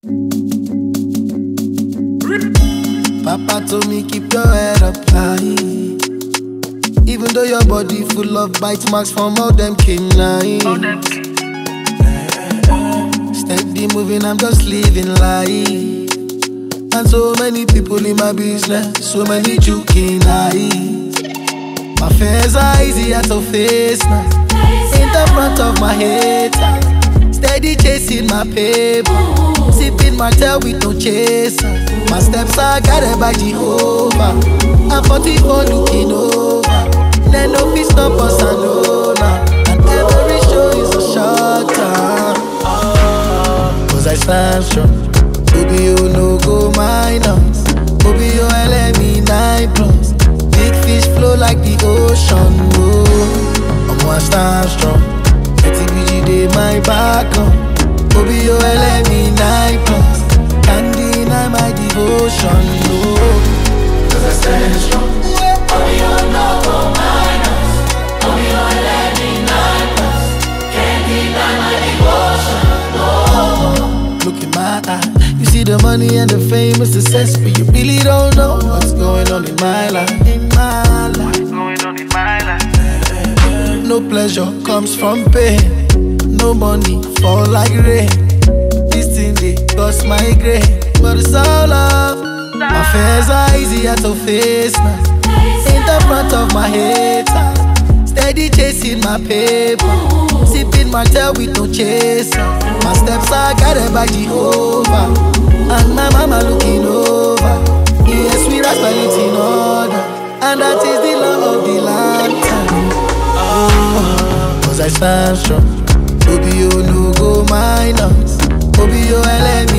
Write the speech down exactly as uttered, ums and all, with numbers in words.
Papa told me keep your head up high. Even though your body full of bite marks from all them canines. Steady moving, I'm just living life. And so many people in my business, so many joking eyes. My fears are easier to face now. In the front of my head, steady chasing my paper, sipping my tail with no chaser. My steps are guided by Jehovah. I'm forty-four looking over. Then no peace stop us and no now. And every show is a short time. Cause I stand strong. Baby, you no go minus. Baby, you let me nine plus. Big fish flow like the ocean. Oh, I'm one stand strong. Betty B G day my back on. Baby, you let me nine plus. Can't deny my devotion. Oh, cause I stand strong. Baby, you no go minus. Baby, you let me nine plus. Can't deny my devotion. Oh, look in my eye. You see the money and the fame and success, but you really don't know what's going on in my life. In my life. What's going on in my life? No pleasure comes from pain. No money fall like rain. This thing they cost my grain, but it's all love. My fears are easier to face now. In the front of my head, steady chasing my paper, sipping my tail with no chaser. My steps are guided by Jehovah, and my mama looking over. Yes, we are spelling in order, and that is the law of the lantern. Oh, cause I stand strong. Baby, you no go minus. Baby, you let